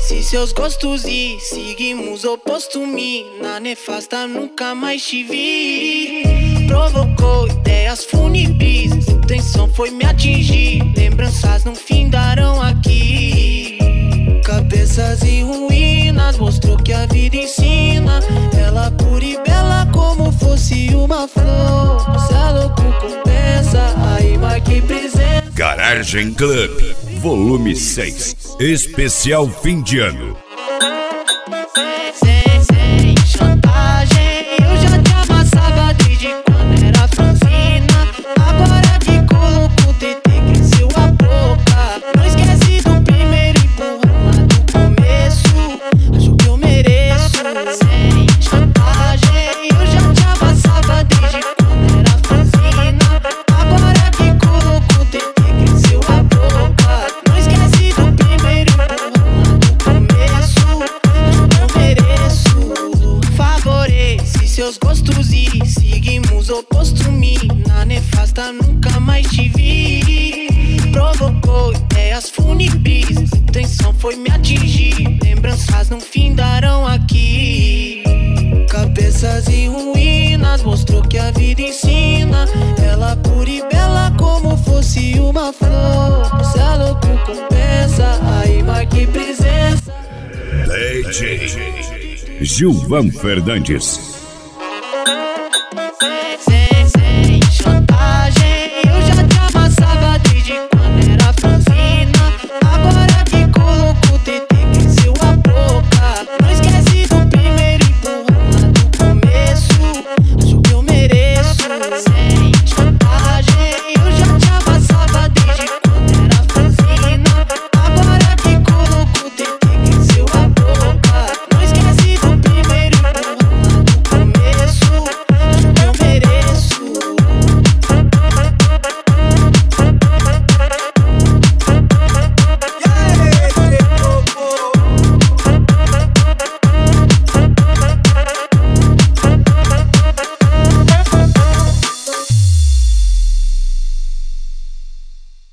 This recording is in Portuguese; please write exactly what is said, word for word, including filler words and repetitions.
se seus gostos e seguimos oposto, mina nefasta, nunca mais te vi. Provocou ideias fúnebres, intenção foi me atingir, lembranças não findarão aqui. Cabeças em ruínas, mostrou que a vida ensina, ela pura e bela como fosse uma flor. Se é louco compensa, aí marquei presença. Garagem Club, volume seis, especial fim de ano. Sem, sem chantagem, eu já te amassava desde quando era franzina. Agora que colocou o T T, cresceu a boca. Não esquece do primeiro empurrão lá do começo, acho que eu mereço. Sem chantagem, eu já te amassava desde quando era franzina. Agora que colocou o T T, cresceu a boca. Não esquece do primeiro empurrão lá do começo, acho que eu mereço. Favorece seus gostos e seguimos oposto, mina nefasta, nunca mais te vi. Provocou ideias fúnebres, intenção foi me atingir, lembranças não findarão aqui. Cabeças em ruínas, mostrou que a vida ensina, ela pura e bela como fosse uma flor. Se é louco compensa, aí marquei presença. D J Gilvan Fernandes.